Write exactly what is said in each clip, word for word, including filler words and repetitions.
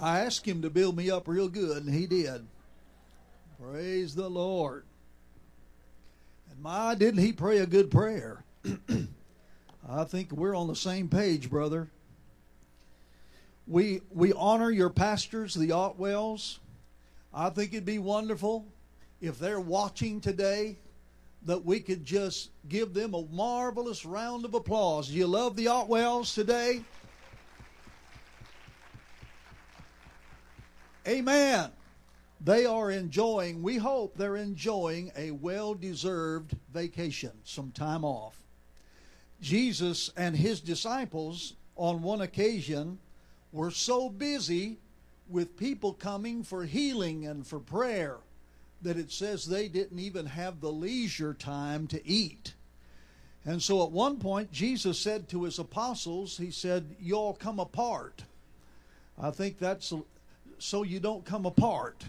I asked him to build me up real good, and he did. Praise the Lord. And my, didn't he pray a good prayer? I think we're on the same page, brother. We we honor your pastors, the Otwells. I think it'd be wonderful if they're watching today that we could just give them a marvelous round of applause. Do you love the Otwells today? Amen. They are enjoying, we hope they're enjoying a well-deserved vacation, some time off. Jesus and his disciples on one occasion were so busy with people coming for healing and for prayer that it says they didn't even have the leisure time to eat. And so at one point Jesus said to his apostles, he said, "You all come apart." I think that's so you don't come apart.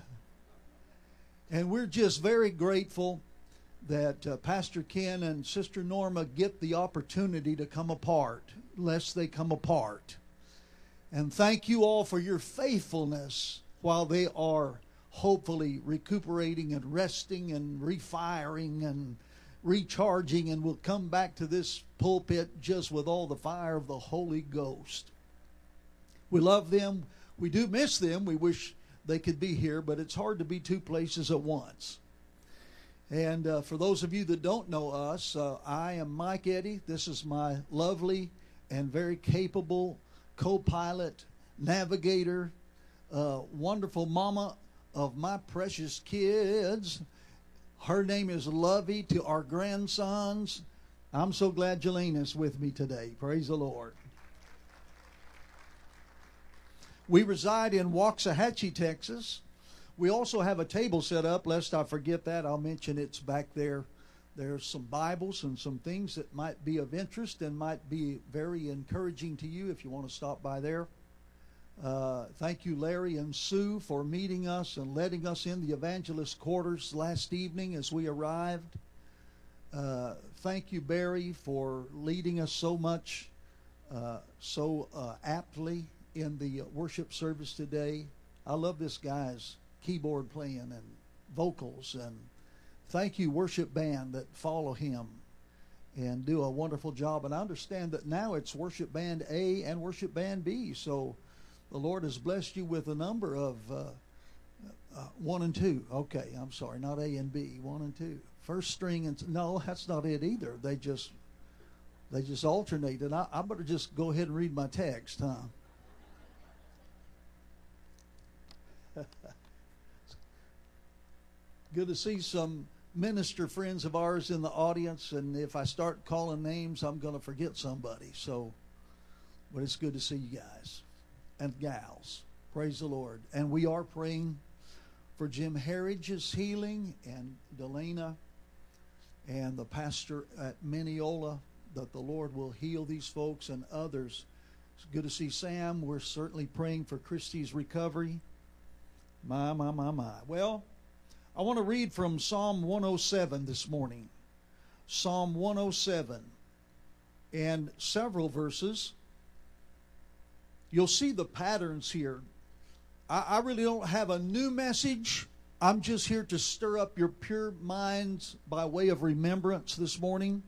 And we're just very grateful that uh, Pastor Ken and Sister Norma get the opportunity to come apart, lest they come apart. And thank you all for your faithfulness while they are hopefully recuperating and resting and refiring and recharging, and will come back to this pulpit just with all the fire of the Holy Ghost. We love them. We do miss them. We wish they could be here, but it's hard to be two places at once. And uh, for those of you that don't know us, uh, I am Mike Eddy. This is my lovely and very capable co-pilot, navigator, uh, wonderful mama of my precious kids. Her name is Lovey to our grandsons. I'm so glad Jolene is with me today. Praise the Lord. We reside in Waxahachie, Texas. We also have a table set up. Lest I forget that, I'll mention it's back there. There's some Bibles and some things that might be of interest and might be very encouraging to you if you want to stop by there. Uh, thank you, Larry and Sue, for meeting us and letting us in the evangelist quarters last evening as we arrived. Uh, thank you, Barry, for leading us so much, uh, so uh, aptly in the worship service today. I love this guy's keyboard playing and vocals, and thank you, worship band that follow him and do a wonderful job. And I understand that now it's worship band A and worship band B, so the Lord has blessed you with a number of uh, uh, one and two. Okay, I'm sorry, not A and B, one and two. First string and no, that's not it either. They just they just alternate. And I, I better just go ahead and read my text, huh? Good to see some minister friends of ours in the audience, and if I start calling names, I'm going to forget somebody. So, but it's good to see you guys and gals. Praise the Lord. And we are praying for Jim Harridge's healing and Delana and the pastor at Mineola, that the Lord will heal these folks and others. It's good to see Sam. We're certainly praying for Christy's recovery. My, my, my, my. Well, I want to read from Psalm one oh seven this morning. Psalm one oh seven and several verses. You'll see the patterns here. I, I really don't have a new message. I'm just here to stir up your pure minds by way of remembrance this morning.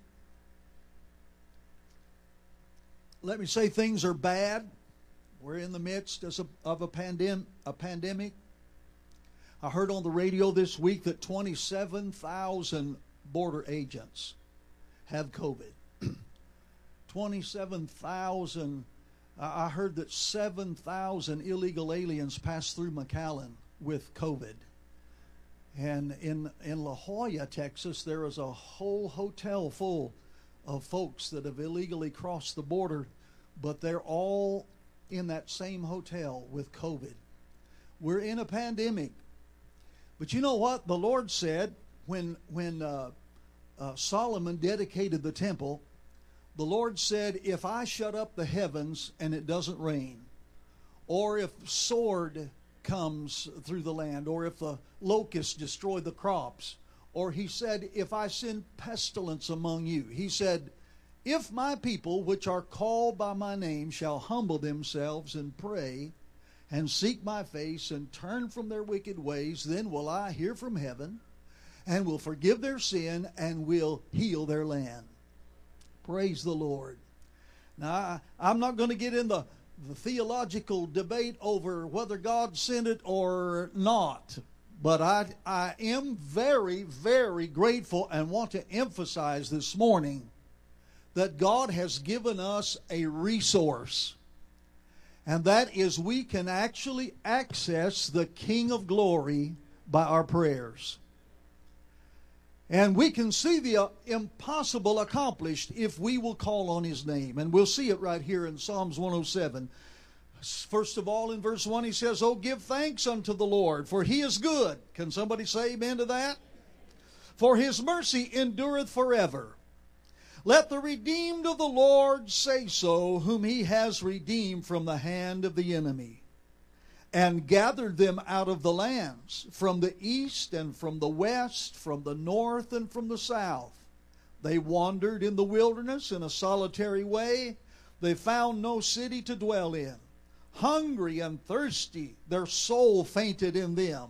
Let me say things are bad. We're in the midst of a, of a, pandem- a pandemic. I heard on the radio this week that twenty-seven thousand border agents have COVID. twenty-seven thousand. I heard that seven thousand illegal aliens passed through McAllen with COVID. And in, in La Jolla, Texas, there is a whole hotel full of folks that have illegally crossed the border, but they're all in that same hotel with COVID. We're in a pandemic. But you know what? The Lord said when, when uh, uh, Solomon dedicated the temple, the Lord said, if I shut up the heavens and it doesn't rain, or if sword comes through the land, or if the locusts destroy the crops, or he said, if I send pestilence among you, he said, if my people which are called by my name shall humble themselves and pray and seek my face and turn from their wicked ways, then will I hear from heaven and will forgive their sin and will heal their land. Praise the Lord. Now, I, I'm not going to get in the, the theological debate over whether God sent it or not. But I, I am very, very grateful and want to emphasize this morning that God has given us a resource. And that is we can actually access the King of Glory by our prayers. And we can see the uh, impossible accomplished if we will call on His name. And we'll see it right here in Psalms one oh seven. First of all, in verse one, he says, "Oh, give thanks unto the Lord, for He is good." Can somebody say amen to that? "For His mercy endureth forever. Let the redeemed of the Lord say so, whom He has redeemed from the hand of the enemy, and gathered them out of the lands, from the east and from the west, from the north and from the south. They wandered in the wilderness in a solitary way. They found no city to dwell in. Hungry and thirsty, their soul fainted in them.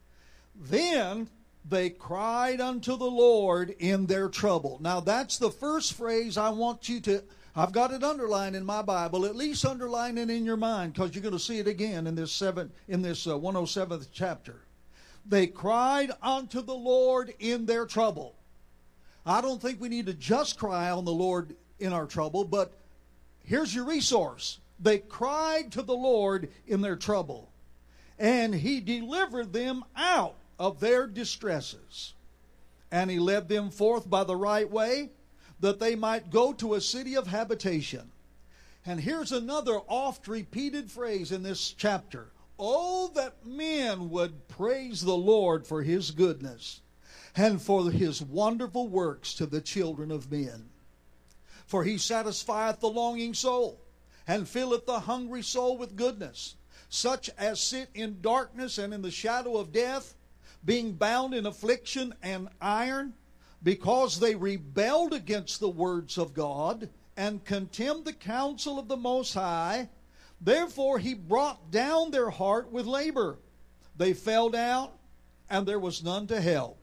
Then they cried unto the Lord in their trouble." Now that's the first phrase I want you to, I've got it underlined in my Bible, at least underline it in your mind, because you're going to see it again in this seven, in this uh, one oh seventh chapter. They cried unto the Lord in their trouble. I don't think we need to just cry on the Lord in our trouble, but here's your resource. They cried to the Lord in their trouble, and He delivered them out of their distresses. And He led them forth by the right way, that they might go to a city of habitation. And here's another oft repeated phrase in this chapter. "Oh, that men would praise the Lord for His goodness, and for His wonderful works to the children of men. For He satisfieth the longing soul, and filleth the hungry soul with goodness. Such as sit in darkness and in the shadow of death, being bound in affliction and iron, because they rebelled against the words of God, and contemned the counsel of the Most High. Therefore He brought down their heart with labor. They fell down, and there was none to help.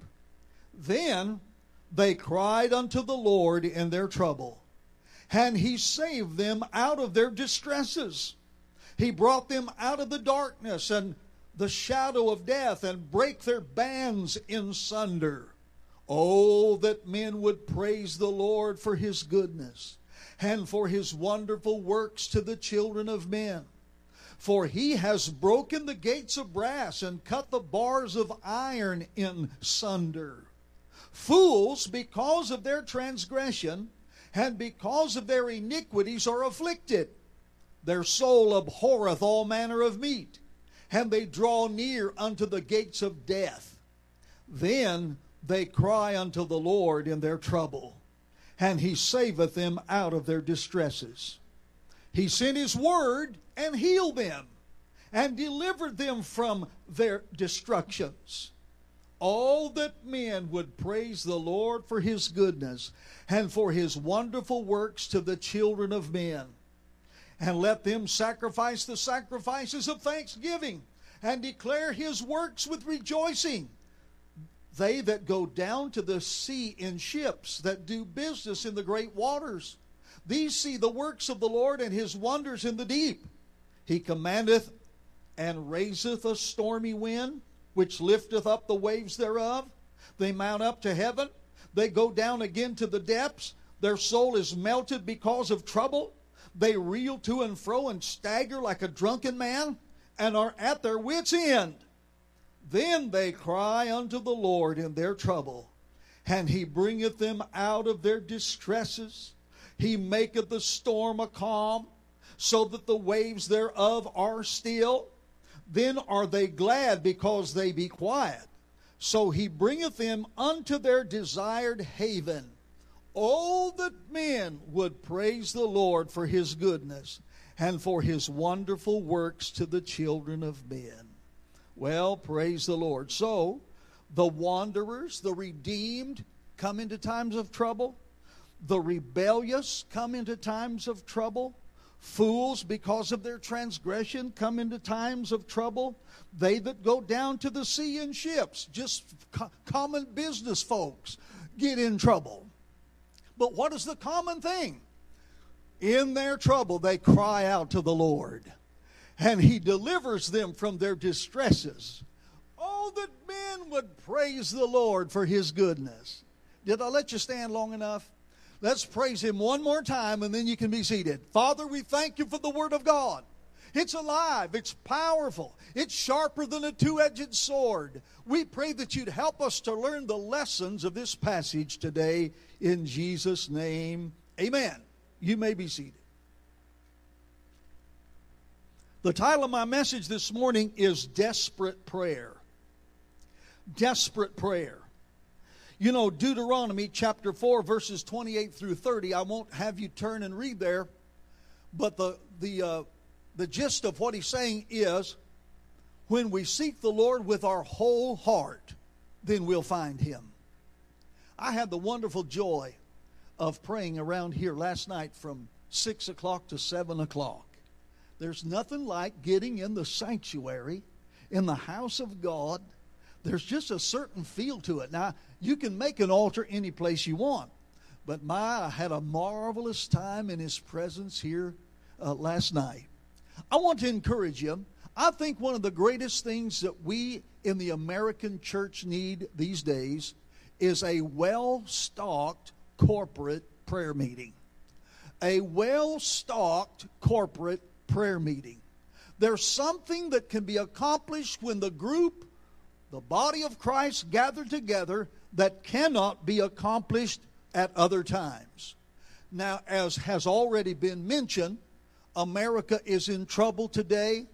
Then they cried unto the Lord in their trouble, and He saved them out of their distresses. He brought them out of the darkness and the shadow of death, and brake their bands in sunder. Oh, that men would praise the Lord for His goodness, and for His wonderful works to the children of men. For He has broken the gates of brass, and cut the bars of iron in sunder. Fools, because of their transgression, and because of their iniquities, are afflicted. Their soul abhorreth all manner of meat, and they draw near unto the gates of death. Then they cry unto the Lord in their trouble, and He saveth them out of their distresses. He sent His word and healed them, and delivered them from their destructions. Oh, that men would praise the Lord for His goodness, and for His wonderful works to the children of men. And let them sacrifice the sacrifices of thanksgiving, and declare His works with rejoicing. They that go down to the sea in ships, that do business in the great waters, these see the works of the Lord, and His wonders in the deep. He commandeth and raiseth a stormy wind, which lifteth up the waves thereof. They mount up to heaven, they go down again to the depths. Their soul is melted because of trouble. They reel to and fro and stagger like a drunken man, and are at their wits' end. Then they cry unto the Lord in their trouble, and He bringeth them out of their distresses. He maketh the storm a calm, so that the waves thereof are still. Then are they glad because they be quiet. So He bringeth them unto their desired haven. Oh, that men would praise the Lord for His goodness, and for His wonderful works to the children of men. Well, praise the Lord. So, the wanderers, the redeemed, come into times of trouble. The rebellious come into times of trouble. Fools, because of their transgression, come into times of trouble. They that go down to the sea in ships, just co- common business folks, get in trouble. But what is the common thing? In their trouble, they cry out to the Lord, and He delivers them from their distresses. Oh, that men would praise the Lord for His goodness. Did I let you stand long enough? Let's praise Him one more time, and then you can be seated. Father, we thank You for the Word of God. It's alive. It's powerful. It's sharper than a two-edged sword. We pray that You'd help us to learn the lessons of this passage today. In Jesus' name, amen. You may be seated. The title of my message this morning is Desperate Prayer. Desperate prayer. You know, Deuteronomy chapter four, verses twenty-eight through thirty, I won't have you turn and read there, but the, the, uh, the gist of what he's saying is, when we seek the Lord with our whole heart, then we'll find Him. I had the wonderful joy of praying around here last night from six o'clock to seven o'clock. There's nothing like getting in the sanctuary, in the house of God. There's just a certain feel to it. Now, you can make an altar any place you want, but my, I had a marvelous time in His presence here uh, last night. I want to encourage you. I think one of the greatest things that we in the American church need these days is a well-stocked corporate prayer meeting. A well-stocked corporate prayer meeting. There's something that can be accomplished when the group, the body of Christ, gathered together that cannot be accomplished at other times. Now, as has already been mentioned, America is in trouble today.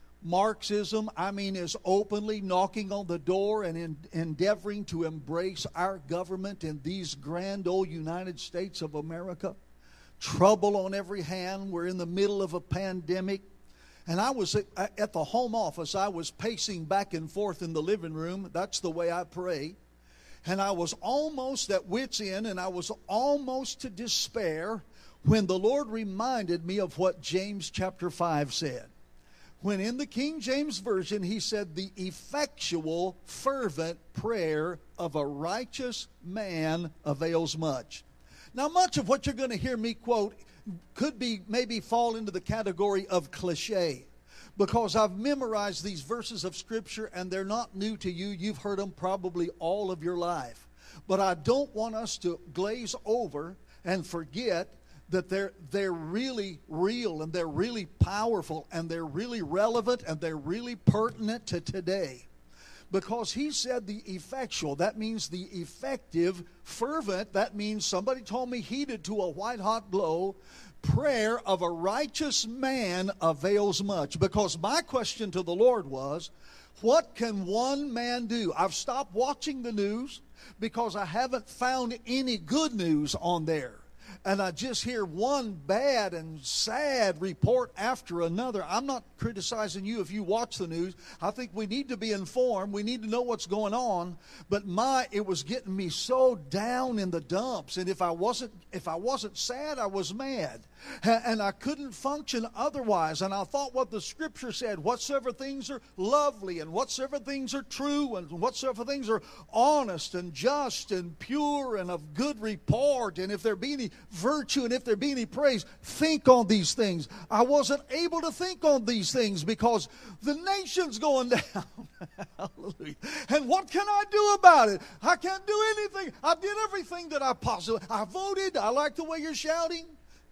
Marxism, I mean, is openly knocking on the door and in, endeavoring to embrace our government in these grand old United States of America. Trouble on every hand. We're in the middle of a pandemic. And I was at, at the home office. I was pacing back and forth in the living room. That's the way I pray. And I was almost at wit's end, and I was almost to despair when the Lord reminded me of what James chapter five said. When in the King James Version, He said, the effectual, fervent prayer of a righteous man avails much. Now, much of what you're going to hear me quote could be maybe fall into the category of cliche, because I've memorized these verses of Scripture and they're not new to you. You've heard them probably all of your life. But I don't want us to glaze over and forget that they're, they're really real and they're really powerful and they're really relevant and they're really pertinent to today. Because He said the effectual, that means the effective, fervent, that means somebody told me heated to a white-hot glow, prayer of a righteous man avails much. Because my question to the Lord was, what can one man do? I've stopped watching the news because I haven't found any good news on there. And I just hear one bad and sad report after another. I'm not criticizing you if you watch the news. I think we need to be informed. We need to know what's going on. But my, it was getting me so down in the dumps. And if I wasn't, if I wasn't sad, I was mad. And I couldn't function otherwise. And I thought what the Scripture said, whatsoever things are lovely and whatsoever things are true and whatsoever things are honest and just and pure and of good report, and if there be any virtue and if there be any praise, think on these things. I wasn't able to think on these things because the nation's going down. Hallelujah. And what can I do about it? I can't do anything. I did everything that I possibly, I voted. I like the way you're shouting.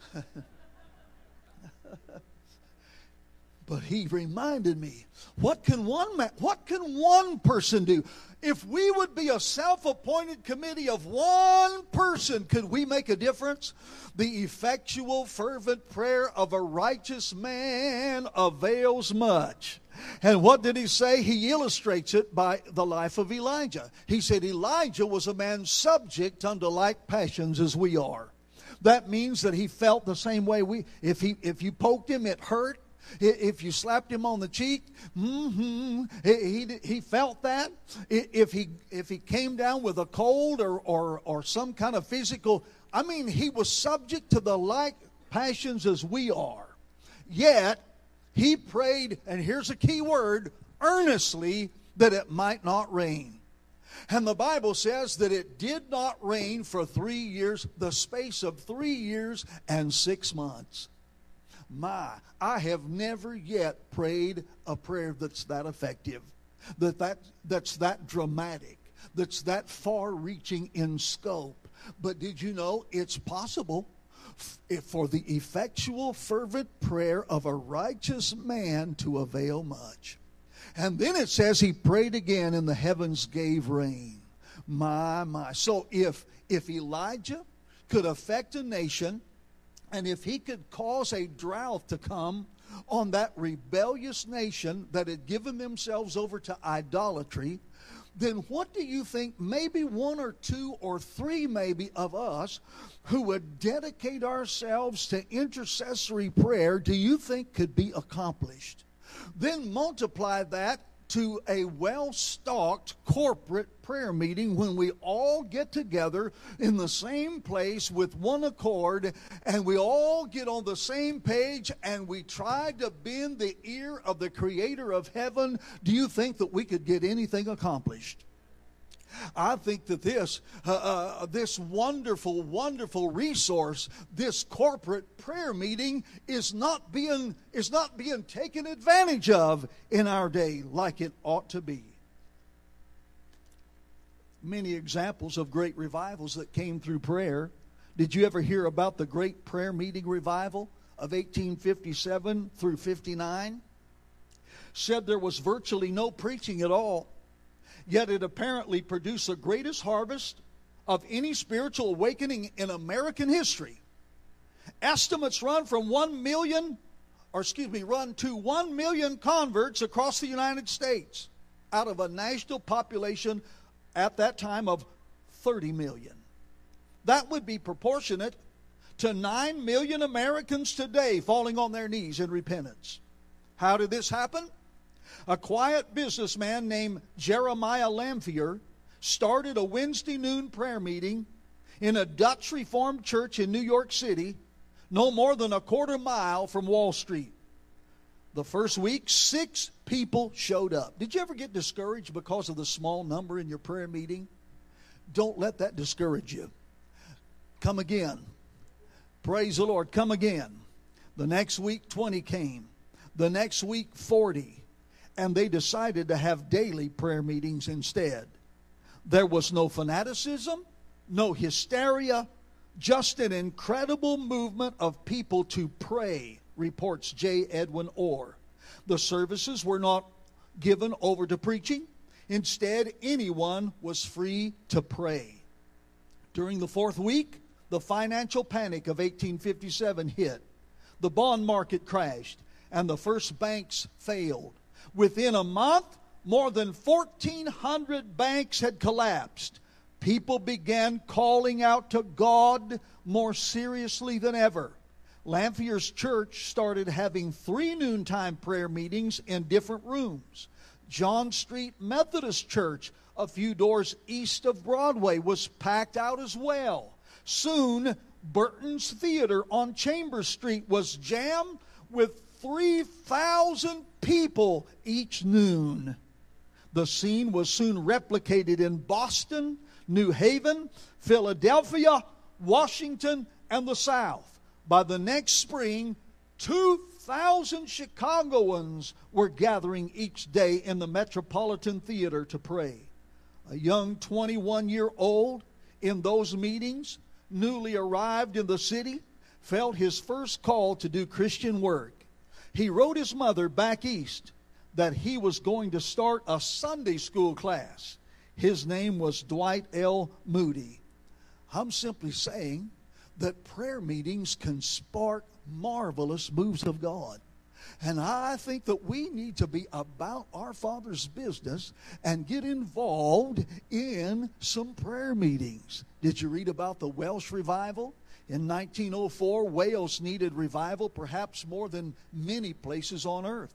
But He reminded me, what can one man, what can one person do? If we would be a self-appointed committee of one person, could we make a difference? The effectual, fervent prayer of a righteous man avails much. And what did He say? He illustrates it by the life of Elijah. He said Elijah was a man subject unto like passions as we are. That means that he felt the same way we, if he, if you poked him, it hurt. If you slapped him on the cheek, mm-hmm, he, he, he felt that. If he, if he came down with a cold or, or, or some kind of physical, I mean, he was subject to the like passions as we are. Yet he prayed, and here's a key word, earnestly, that it might not rain. And the Bible says that it did not rain for three years, the space of three years and six months. My, I have never yet prayed a prayer that's that effective, that, that that's that dramatic, that's that far-reaching in scope. But did you know it's possible for the effectual, fervent prayer of a righteous man to avail much? And then it says he prayed again, and the heavens gave rain. My, my. So if, if Elijah could affect a nation, and if he could cause a drought to come on that rebellious nation that had given themselves over to idolatry, then what do you think maybe one or two or three maybe of us who would dedicate ourselves to intercessory prayer do you think could be accomplished? Then multiply that to a well-stocked corporate prayer meeting when we all get together in the same place with one accord, and we all get on the same page, and we try to bend the ear of the Creator of heaven. Do you think that we could get anything accomplished? I think that this, uh, uh, this wonderful, wonderful resource, this corporate prayer meeting, is not being is not being taken advantage of in our day like it ought to be. Many examples of great revivals that came through prayer. Did you ever hear about the great prayer meeting revival of eighteen fifty-seven through fifty-nine? Said there was virtually no preaching at all. Yet it apparently produced the greatest harvest of any spiritual awakening in American history. Estimates run from one million, or excuse me, run to one million converts across the United States out of a national population at that time of thirty million. That would be proportionate to nine million Americans today falling on their knees in repentance. How did this happen? A quiet businessman named Jeremiah Lanphier started a Wednesday noon prayer meeting in a Dutch Reformed church in New York City, no more than a quarter mile from Wall Street. The first week, six people showed up. Did you ever get discouraged because of the small number in your prayer meeting? Don't let that discourage you. Come again. Praise the Lord. Come again. The next week, twenty came. The next week, forty. And they decided to have daily prayer meetings instead. There was no fanaticism, no hysteria, just an incredible movement of people to pray, reports J. Edwin Orr. The services were not given over to preaching. Instead, anyone was free to pray. During the fourth week, the financial panic of eighteen fifty-seven hit. The bond market crashed, and the first banks failed. Within a month, more than fourteen hundred banks had collapsed. People began calling out to God more seriously than ever. Lanphier's church started having three noontime prayer meetings in different rooms. John Street Methodist Church, a few doors east of Broadway, was packed out as well. Soon, Burton's Theater on Chambers Street was jammed with three thousand people each noon. The scene was soon replicated in Boston, New Haven, Philadelphia, Washington, and the South. By the next spring, two thousand Chicagoans were gathering each day in the Metropolitan Theater to pray. A young twenty-one-year-old in those meetings, newly arrived in the city, felt his first call to do Christian work. He wrote his mother back east that he was going to start a Sunday school class. His name was Dwight L. Moody. I'm simply saying that prayer meetings can spark marvelous moves of God. And I think that we need to be about our Father's business and get involved in some prayer meetings. Did you read about the Welsh revival? In nineteen oh four, Wales needed revival, perhaps more than many places on earth.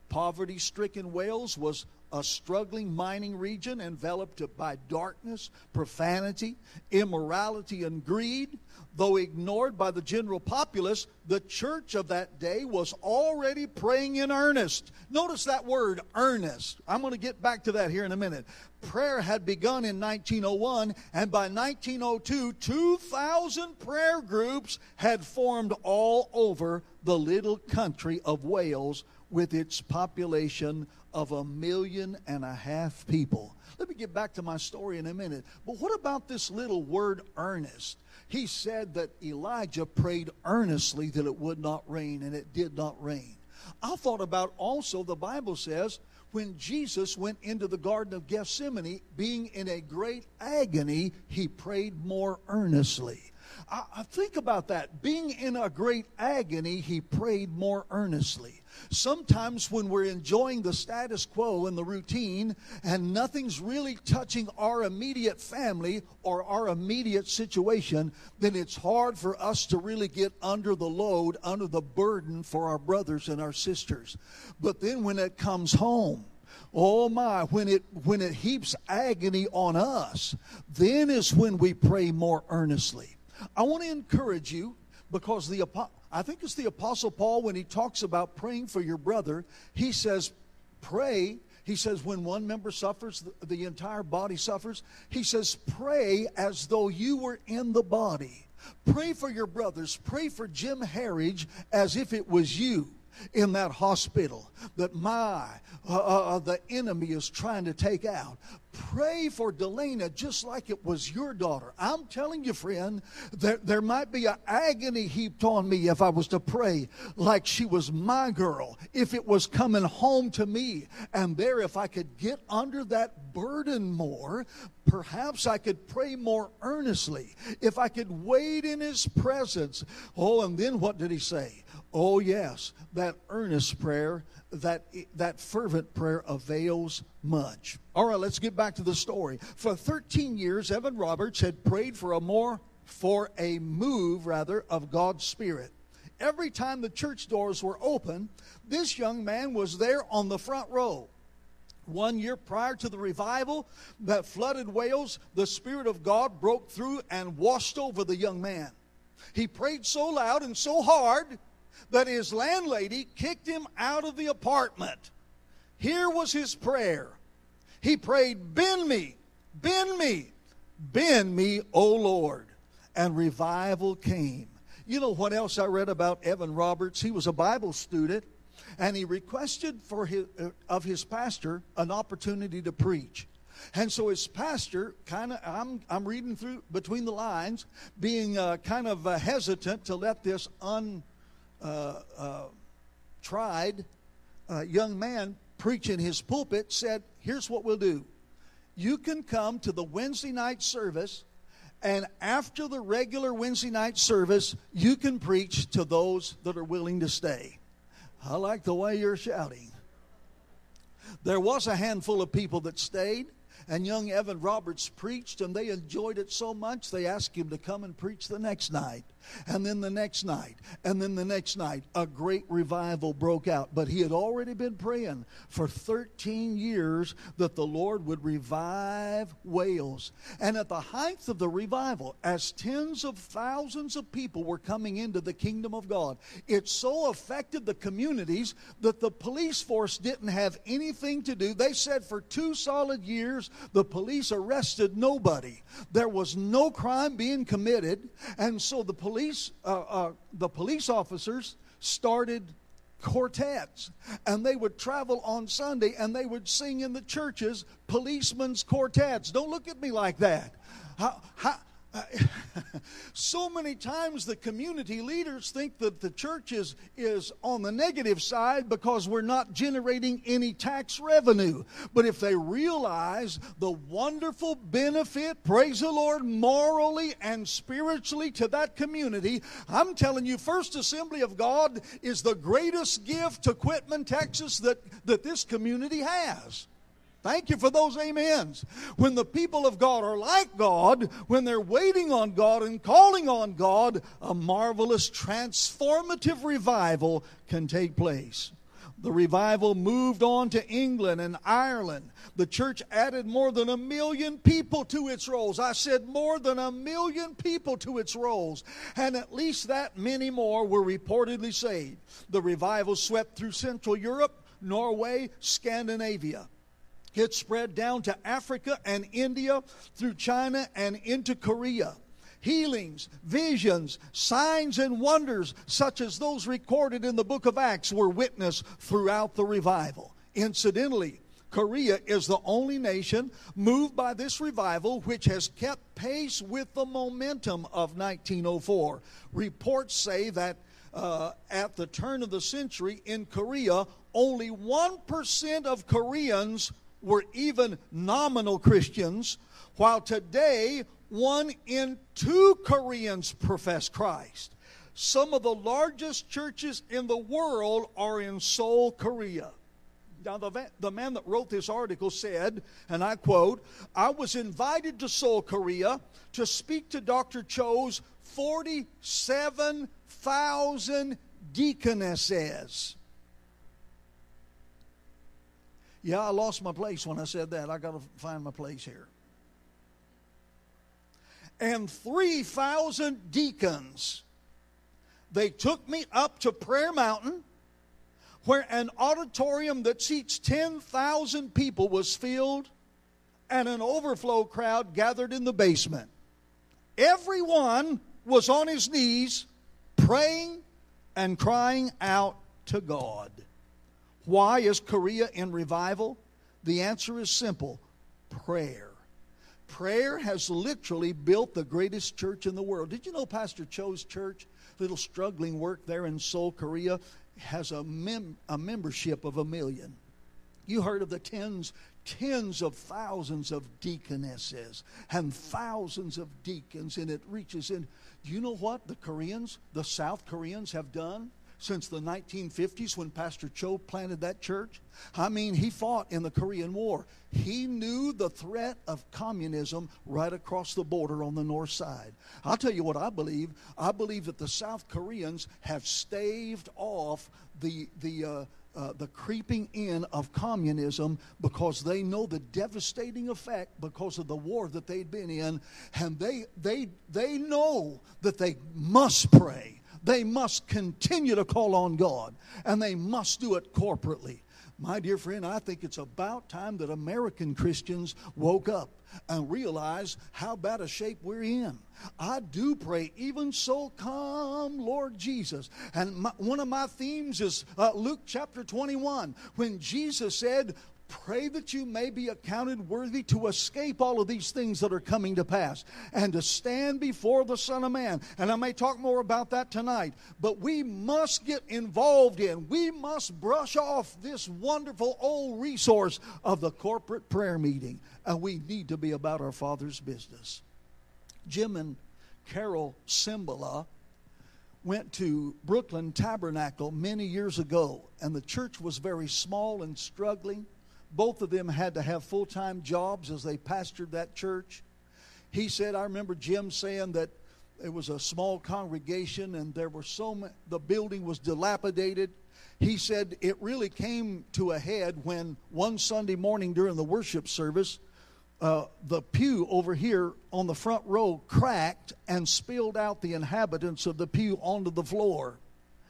Poverty-stricken Wales was a struggling mining region enveloped by darkness, profanity, immorality, and greed. Though ignored by the general populace, the church of that day was already praying in earnest. Notice that word, earnest. I'm going to get back to that here in a minute. Prayer had begun in nineteen oh one, and by nineteen oh two, two thousand prayer groups had formed all over the little country of Wales with its population of a million and a half people. Let me get back to my story in a minute. But what about this little word earnest? He said that Elijah prayed earnestly that it would not rain, and it did not rain. I thought about also, the Bible says, when Jesus went into the Garden of Gethsemane, being in a great agony, he prayed more earnestly. I, I think about that. Being in a great agony, he prayed more earnestly. Sometimes when we're enjoying the status quo and the routine and nothing's really touching our immediate family or our immediate situation, then it's hard for us to really get under the load, under the burden for our brothers and our sisters. But then when it comes home, oh my, when it when it heaps agony on us, then is when we pray more earnestly. I want to encourage you, because the I think it's the Apostle Paul, when he talks about praying for your brother, he says, pray. He says, when one member suffers, the, the entire body suffers. He says, pray as though you were in the body. Pray for your brothers. Pray for Jim Harridge as if it was you in that hospital that my uh, uh, the enemy is trying to take out. Pray for Delana just like it was your daughter. I'm telling you, friend, there, there might be an agony heaped on me if I was to pray like she was my girl, if it was coming home to me. And there, if I could get under that burden more, perhaps I could pray more earnestly. If I could wait in his presence. Oh, and then what did he say? Oh, yes, that earnest prayer, that that fervent prayer avails much. All right, let's get back to the story. For thirteen years, Evan Roberts had prayed for a more, for a move, rather, of God's Spirit. Every time the church doors were open, this young man was there on the front row. One year prior to the revival that flooded Wales, the Spirit of God broke through and washed over the young man. He prayed so loud and so hard that his landlady kicked him out of the apartment. Here was his prayer. He prayed, bend me, bend me, bend me, O Lord. And revival came. You know what else I read about Evan Roberts? He was a Bible student, and he requested for his, uh, of his pastor an opportunity to preach. And so his pastor, kind of, I'm, I'm reading through between the lines, being uh, kind of uh, hesitant to let this un Uh, uh, tried uh, young man preach in his pulpit, said, here's what we'll do. You can come to the Wednesday night service, and after the regular Wednesday night service, you can preach to those that are willing to stay. I like the way you're shouting. There was a handful of people that stayed, and young Evan Roberts preached, and they enjoyed it so much they asked him to come and preach the next night. And then the next night, and then the next night, a great revival broke out. But he had already been praying for thirteen years that the Lord would revive Wales. And at the height of the revival, as tens of thousands of people were coming into the kingdom of God, it so affected the communities that the police force didn't have anything to do. They said for two solid years, the police arrested nobody. There was no crime being committed. And so the police Police, uh, uh, the police officers started quartets, and they would travel on Sunday and they would sing in the churches policemen's quartets. Don't look at me like that. How, how, uh, so many times the community leaders think that the church is, is on the negative side because we're not generating any tax revenue. But if they realize the wonderful benefit, praise the Lord, morally and spiritually to that community, I'm telling you, First Assembly of God is the greatest gift to Quitman, Texas that, that this community has. Thank you for those amens. When the people of God are like God, when they're waiting on God and calling on God, a marvelous transformative revival can take place. The revival moved on to England and Ireland. The church added more than a million people to its rolls. I said more than a million people to its rolls. And at least that many more were reportedly saved. The revival swept through Central Europe, Norway, Scandinavia. It spread down to Africa and India, through China and into Korea. Healings, visions, signs, and wonders, such as those recorded in the book of Acts, were witnessed throughout the revival. Incidentally, Korea is the only nation moved by this revival which has kept pace with the momentum of nineteen oh four. Reports say that uh, at the turn of the century in Korea, only one percent of Koreans were even nominal Christians, while today one in two Koreans profess Christ. Some of the largest churches in the world are in Seoul, Korea. Now, the, the man that wrote this article said, and I quote, "I was invited to Seoul, Korea to speak to Doctor Cho's forty-seven thousand deaconesses." Yeah, I lost my place when I said that. I got to find my place here. And three thousand deacons. They took me up to Prayer Mountain, where an auditorium that seats ten thousand people was filled, and an overflow crowd gathered in the basement. Everyone was on his knees, praying and crying out to God. Why is Korea in revival? The answer is simple: prayer. Prayer has literally built the greatest church in the world. Did you know Pastor Cho's church, little struggling work there in Seoul, Korea, has a, mem- a membership of a million? You heard of the tens, tens of thousands of deaconesses and thousands of deacons, and it reaches in. Do you know what the Koreans, the South Koreans, have done since the nineteen fifties when Pastor Cho planted that church? I mean, he fought in the Korean War. He knew the threat of communism right across the border on the north side. I'll tell you what I believe. I believe that the South Koreans have staved off the the uh, uh, the creeping in of communism because they know the devastating effect because of the war that they'd been in, and they they they know that they must pray. They must continue to call on God, and they must do it corporately. My dear friend, I think it's about time that American Christians woke up and realized how bad a shape we're in. I do pray, even so come, Lord Jesus. And my, one of my themes is uh, Luke chapter twenty-one, when Jesus said, "Pray that you may be accounted worthy to escape all of these things that are coming to pass and to stand before the Son of Man." And I may talk more about that tonight. But we must get involved in, we must brush off this wonderful old resource of the corporate prayer meeting. And we need to be about our Father's business. Jim and Carol Cimbala went to Brooklyn Tabernacle many years ago. And the church was very small and struggling. Both of them had to have full-time jobs as they pastored that church. He said, I remember Jim saying that it was a small congregation and there were so many, the building was dilapidated. He said it really came to a head when one Sunday morning during the worship service, uh, the pew over here on the front row cracked and spilled out the inhabitants of the pew onto the floor.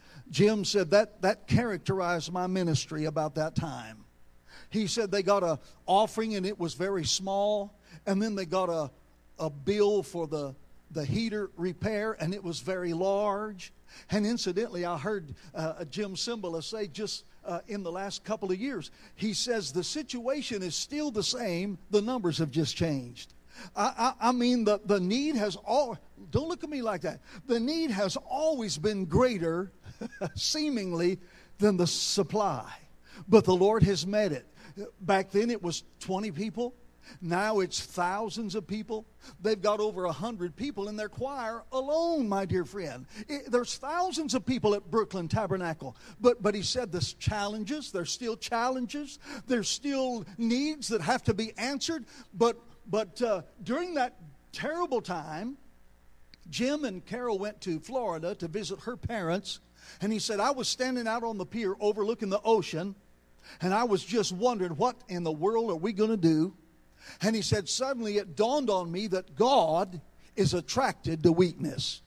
Jim said that that characterized my ministry about that time. He said they got an offering and it was very small, and then they got a, a bill for the, the heater repair and it was very large. And incidentally, I heard uh, Jim Cimbala say just uh, in the last couple of years, he says the situation is still the same, the numbers have just changed. I, I, I mean, the, the need has all, don't look at me like that. The need has always been greater, seemingly, than the supply. But the Lord has met it. Back then it was twenty people. Now it's thousands of people. They've got over one hundred people in their choir alone, my dear friend. It, there's thousands of people at Brooklyn Tabernacle. But, but he said there's challenges. There's still challenges. There's still needs that have to be answered. But, but uh, during that terrible time, Jim and Carol went to Florida to visit her parents. And he said, I was standing out on the pier overlooking the ocean, and I was just wondering, what in the world are we going to do? And he said, suddenly it dawned on me that God is attracted to weakness.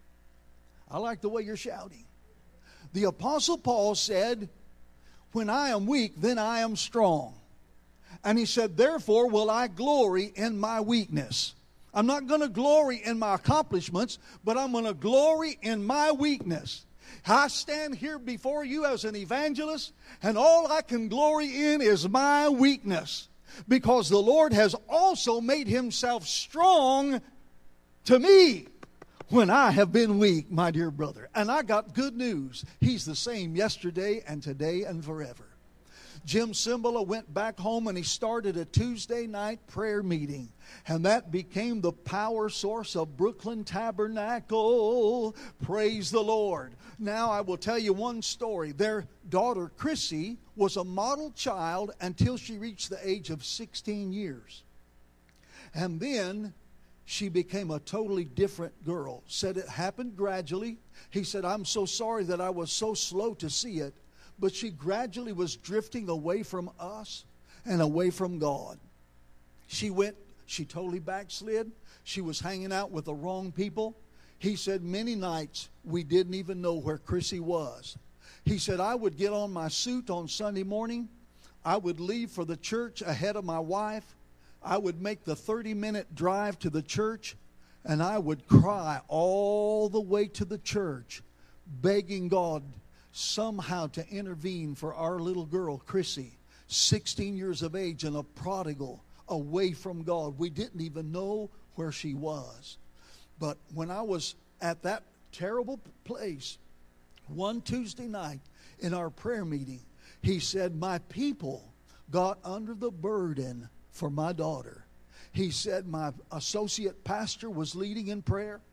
I like the way you're shouting. The Apostle Paul said, when I am weak, then I am strong. And he said, therefore will I glory in my weakness. I'm not going to glory in my accomplishments, but I'm going to glory in my weakness. I stand here before you as an evangelist, and all I can glory in is my weakness, because the Lord has also made himself strong to me when I have been weak, my dear brother. And I got good news. He's the same yesterday and today and forever. Jim Cymbala went back home and he started a Tuesday night prayer meeting. And that became the power source of Brooklyn Tabernacle. Praise the Lord. Now I will tell you one story. Their daughter Chrissy was a model child until she reached the age of sixteen years. And then she became a totally different girl. Said it happened gradually. He said, I'm so sorry that I was so slow to see it. But she gradually was drifting away from us and away from God. She went, she totally backslid. She was hanging out with the wrong people. He said many nights we didn't even know where Chrissy was. He said, I would get on my suit on Sunday morning. I would leave for the church ahead of my wife. I would make the thirty-minute drive to the church, and I would cry all the way to the church, begging God somehow to intervene for our little girl, Chrissy, sixteen years of age and a prodigal, away from God. We didn't even know where she was. But when I was at that terrible place, one Tuesday night in our prayer meeting, he said, my people got under the burden for my daughter. He said, my associate pastor was leading in prayer.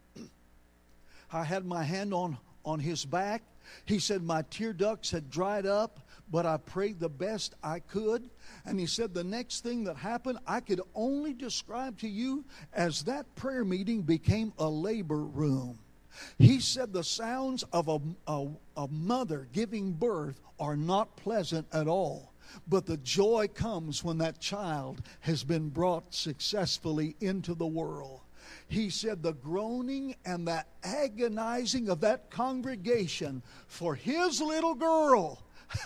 I had my hand on, on his back. He said, my tear ducts had dried up, but I prayed the best I could. And he said, the next thing that happened, I could only describe to you as that prayer meeting became a labor room. He said the sounds of a, a, a mother giving birth are not pleasant at all. But the joy comes when that child has been brought successfully into the world. He said the groaning and the agonizing of that congregation for his little girl,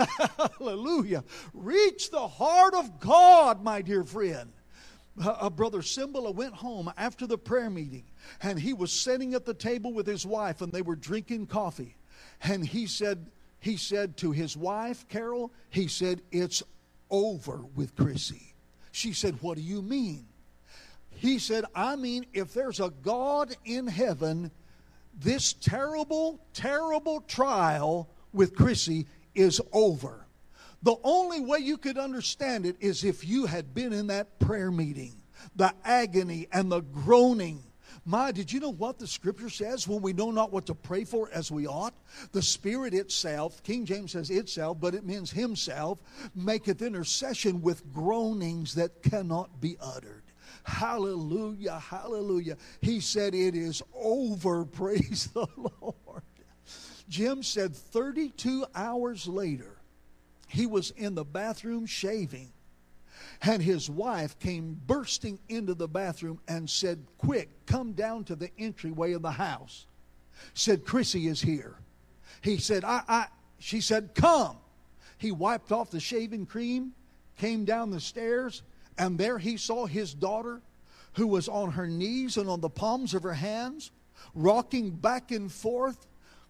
hallelujah, reached the heart of God, my dear friend. Uh, Brother Cymbala went home after the prayer meeting, and he was sitting at the table with his wife, and they were drinking coffee. And he said, he said to his wife, Carol, he said, it's over with Chrissy. She said, what do you mean? He said, I mean, if there's a God in heaven, this terrible, terrible trial with Chrissy is over. The only way you could understand it is if you had been in that prayer meeting. The agony and the groaning. My, did you know what the Scripture says when we know not what to pray for as we ought? The Spirit itself, King James says itself, but it means himself, maketh intercession with groanings that cannot be uttered. Hallelujah, hallelujah. He said it is over, praise the Lord. Jim said thirty-two hours later, he was in the bathroom shaving, and his wife came bursting into the bathroom and said, quick, come down to the entryway of the house. Said, Chrissy is here. He said, I, I, she said, come. He wiped off the shaving cream, came down the stairs, and there he saw his daughter, who was on her knees and on the palms of her hands, rocking back and forth,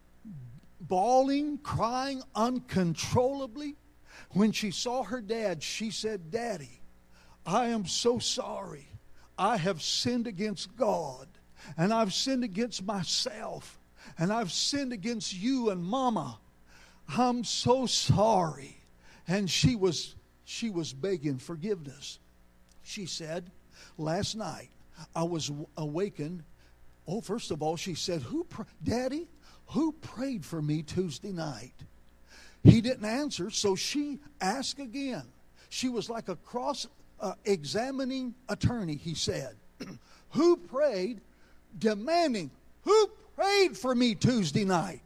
bawling, crying uncontrollably. When she saw her dad, she said, Daddy, I am so sorry. I have sinned against God, and I've sinned against myself, and I've sinned against you and Mama. I'm so sorry. And she was she was begging forgiveness. She said, last night I was awakened. Oh, first of all, she said, "Who, pr- Daddy, who prayed for me Tuesday night?" He didn't answer, so she asked again. She was like a cross-examining uh, attorney, he said. Who prayed, demanding, who prayed for me Tuesday night?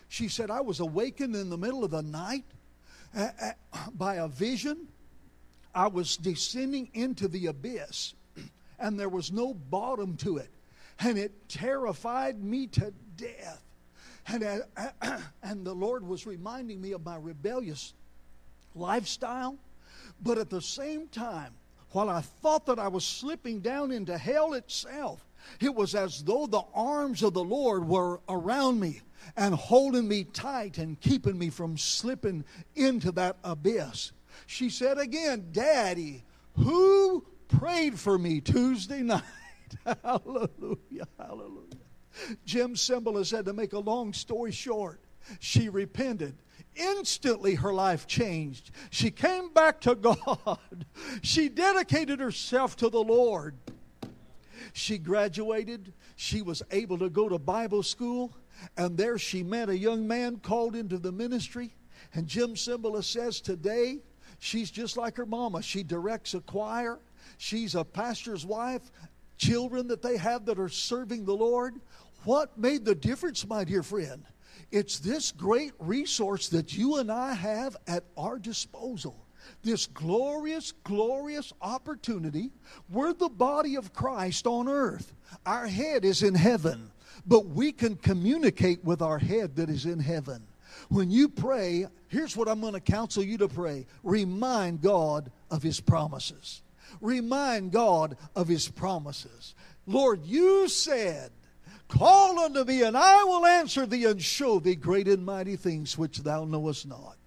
She said, I was awakened in the middle of the night uh, uh, by a vision. I was descending into the abyss, and there was no bottom to it. And it terrified me to death. And, uh, and the Lord was reminding me of my rebellious lifestyle. But at the same time, while I thought that I was slipping down into hell itself, it was as though the arms of the Lord were around me and holding me tight and keeping me from slipping into that abyss. She said again, Daddy, who prayed for me Tuesday night? Hallelujah, hallelujah. Jim Cymbala said, to make a long story short, she repented. Instantly her life changed. She came back to God. She dedicated herself to the Lord. She graduated. She was able to go to Bible school. And there she met a young man called into the ministry. And Jim Cymbala says today, she's just like her mama. She directs a choir. She's a pastor's wife. Children that they have that are serving the Lord. What made the difference, my dear friend? It's this great resource that you and I have at our disposal. This glorious, glorious opportunity. We're the body of Christ on earth. Our head is in heaven. But we can communicate with our head that is in heaven. When you pray, here's what I'm going to counsel you to pray. Remind God of His promises. Remind God of His promises. Lord, you said, call unto me, and I will answer thee and show thee great and mighty things which thou knowest not.